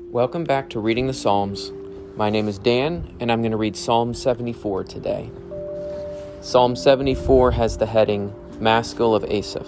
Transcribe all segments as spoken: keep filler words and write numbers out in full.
Welcome back to Reading the Psalms. My name is Dan, and I'm going to read Psalm seventy-four today. Psalm seventy-four has the heading, Maskil of Asaph.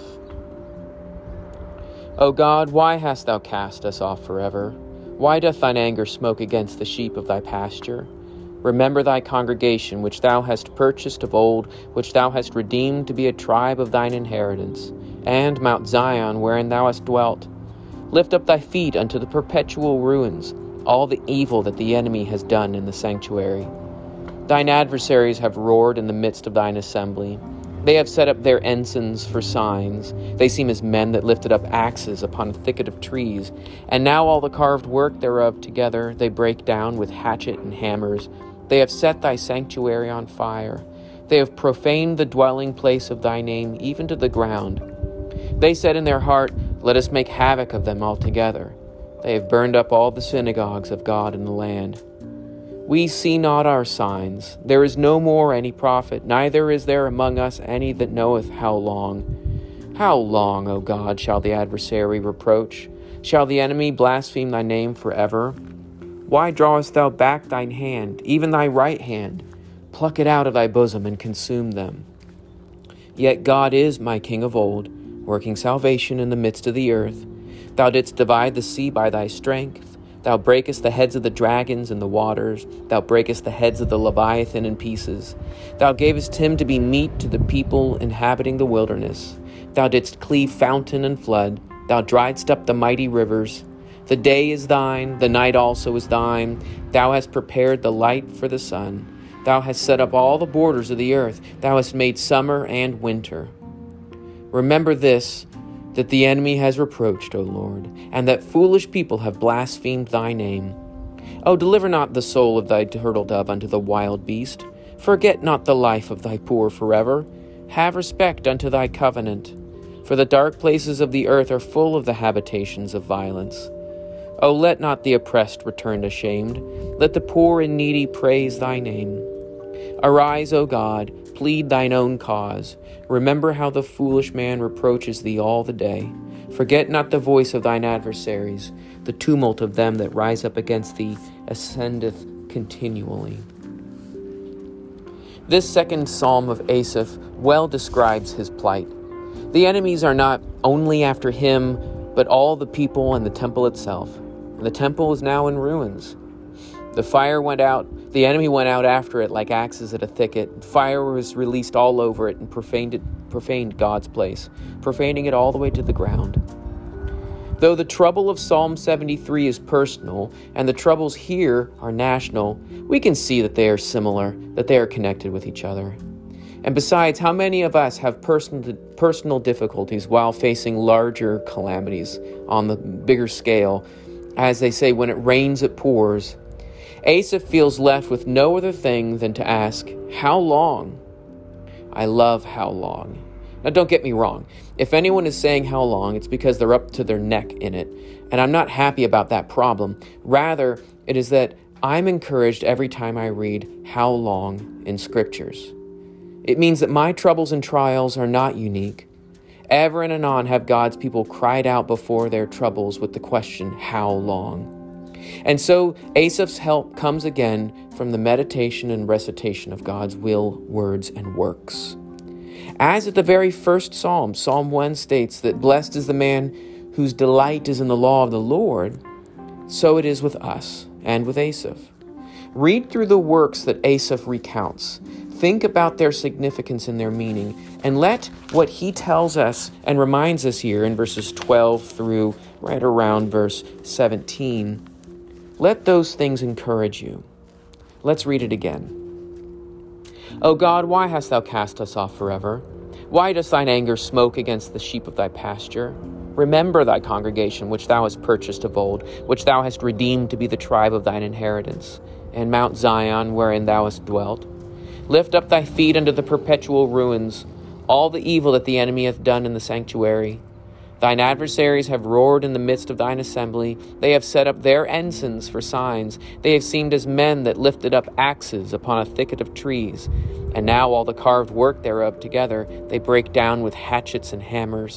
O God, why hast thou cast us off forever? Why doth thine anger smoke against the sheep of thy pasture? Remember thy congregation, which thou hast purchased of old, which thou hast redeemed to be a tribe of thine inheritance, and Mount Zion, wherein thou hast dwelt. Lift up thy feet unto the perpetual ruins, all the evil that the enemy has done in the sanctuary. Thine adversaries have roared in the midst of thine assembly. They have set up their ensigns for signs. They seem as men that lifted up axes upon a thicket of trees. And now all the carved work thereof together they break down with hatchet and hammers. They have set thy sanctuary on fire. They have profaned the dwelling place of thy name, even to the ground. They said in their heart, Let us make havoc of them altogether. They have burned up all the synagogues of God in the land. We see not our signs. There is no more any prophet, neither is there among us any that knoweth how long. How long, O God, shall the adversary reproach? Shall the enemy blaspheme thy name forever? Why drawest thou back thine hand, even thy right hand? Pluck it out of thy bosom and consume them. Yet God is my King of old, working salvation in the midst of the earth. Thou didst divide the sea by thy strength. Thou breakest the heads of the dragons in the waters. Thou breakest the heads of the Leviathan in pieces. Thou gavest him to be meat to the people inhabiting the wilderness. Thou didst cleave fountain and flood. Thou driedst up the mighty rivers. The day is thine, the night also is thine. Thou hast prepared the light for the sun. Thou hast set up all the borders of the earth. Thou hast made summer and winter. Remember this, that the enemy has reproached, O Lord, and that foolish people have blasphemed thy name. O deliver not the soul of thy turtle dove unto the wild beast. Forget not the life of thy poor forever. Have respect unto thy covenant. For the dark places of the earth are full of the habitations of violence. O let not the oppressed return ashamed. Let the poor and needy praise thy name. Arise, O God, plead thine own cause. Remember how the foolish man reproaches thee all the day. Forget not the voice of thine adversaries. The tumult of them that rise up against thee ascendeth continually. This second psalm of Asaph well describes his plight. The enemies are not only after him, but all the people and the temple itself. The temple is now in ruins. The fire went out, the enemy went out after it like axes at a thicket. Fire was released all over it and profaned it, profaned God's place, profaning it all the way to the ground. Though the trouble of Psalm seventy-three is personal, and the troubles here are national, we can see that they are similar, that they are connected with each other. And besides, how many of us have personal, personal difficulties while facing larger calamities on the bigger scale? As they say, when it rains, it pours. Asaph feels left with no other thing than to ask, how long? I love how long. Now don't get me wrong. If anyone is saying how long, it's because they're up to their neck in it. And I'm not happy about that problem. Rather, it is that I'm encouraged every time I read how long in scriptures. It means that my troubles and trials are not unique. Ever and anon have God's people cried out before their troubles with the question, how long? And so Asaph's help comes again from the meditation and recitation of God's will, words, and works. As at the very first psalm, Psalm one states that blessed is the man whose delight is in the law of the Lord, so it is with us and with Asaph. Read through the works that Asaph recounts. Think about their significance and their meaning, and let what he tells us and reminds us here in verses twelve through right around verse seventeen, let those things encourage you. Let's read it again. O God, why hast thou cast us off forever? Why does thine anger smoke against the sheep of thy pasture? Remember thy congregation, which thou hast purchased of old, which thou hast redeemed to be the tribe of thine inheritance, and Mount Zion, wherein thou hast dwelt. Lift up thy feet unto the perpetual ruins, all the evil that the enemy hath done in the sanctuary. Thine adversaries have roared in the midst of thine assembly. They have set up their ensigns for signs. They have seemed as men that lifted up axes upon a thicket of trees. And now all the carved work thereof together they break down with hatchets and hammers.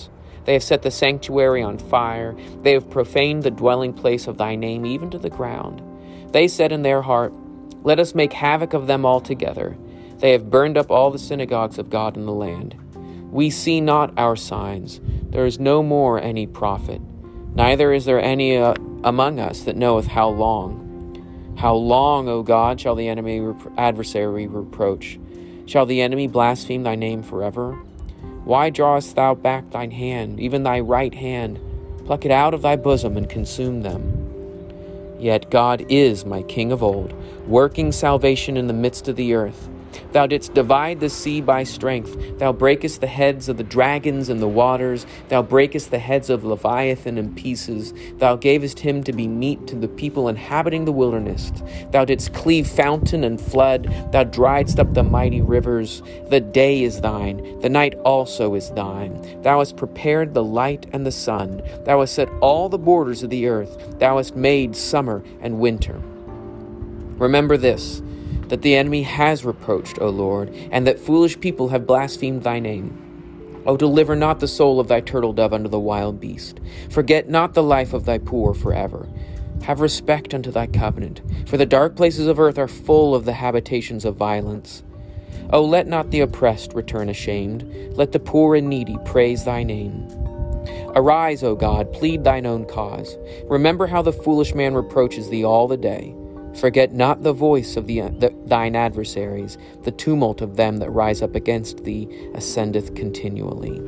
They have set the sanctuary on fire. They have profaned the dwelling place of thy name even to the ground. They said in their heart, let us make havoc of them altogether. They have burned up all the synagogues of God in the land. We see not our signs. There is no more any prophet. Neither is there any uh, among us that knoweth how long. How long, O God, shall the enemy rep- adversary reproach? Shall the enemy blaspheme thy name forever? Why drawest thou back thine hand, even thy right hand? Pluck it out of thy bosom and consume them. Yet God is my King of old, working salvation in the midst of the earth. Thou didst divide the sea by strength. Thou breakest the heads of the dragons in the waters. Thou breakest the heads of Leviathan in pieces. Thou gavest him to be meat to the people inhabiting the wilderness. Thou didst cleave fountain and flood. Thou driedst up the mighty rivers. The day is thine. The night also is thine. Thou hast prepared the light and the sun. Thou hast set all the borders of the earth. Thou hast made summer and winter. Remember this, that the enemy has reproached, O Lord, and that foolish people have blasphemed thy name. O deliver not the soul of thy turtle dove unto the wild beast. Forget not the life of thy poor forever. Have respect unto thy covenant, for the dark places of earth are full of the habitations of violence. O let not the oppressed return ashamed. Let the poor and needy praise thy name. Arise, O God, plead thine own cause. Remember how the foolish man reproaches thee all the day. Forget not the voice of the, the, thine adversaries. The tumult of them that rise up against thee ascendeth continually.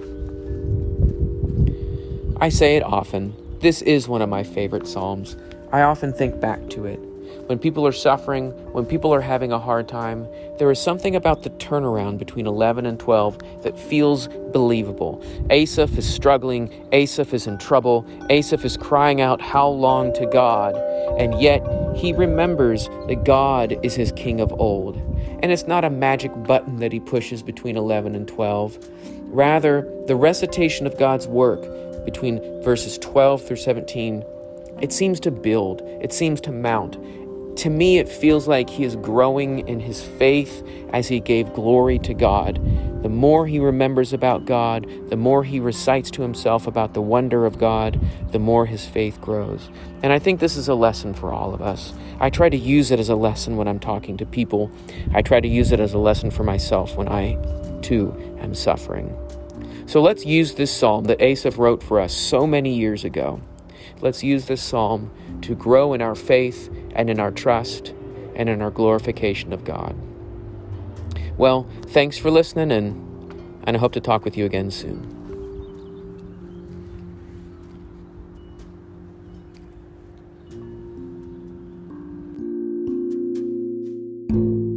I say it often. This is one of my favorite psalms. I often think back to it. When people are suffering, when people are having a hard time, there is something about the turnaround between eleven and twelve that feels believable. Asaph is struggling. Asaph is in trouble. Asaph is crying out, how long to God? And yet he remembers that God is his King of old. And it's not a magic button that he pushes between eleven and twelve. Rather, the recitation of God's work between verses twelve through seventeen, it seems to build. It seems to mount. To me, it feels like he is growing in his faith as he gave glory to God. The more he remembers about God, the more he recites to himself about the wonder of God, the more his faith grows. And I think this is a lesson for all of us. I try to use it as a lesson when I'm talking to people. I try to use it as a lesson for myself when I, too, am suffering. So let's use this psalm that Asaph wrote for us so many years ago. Let's use this psalm to grow in our faith and in our trust and in our glorification of God. Well, thanks for listening, and, and I hope to talk with you again soon. Thank you.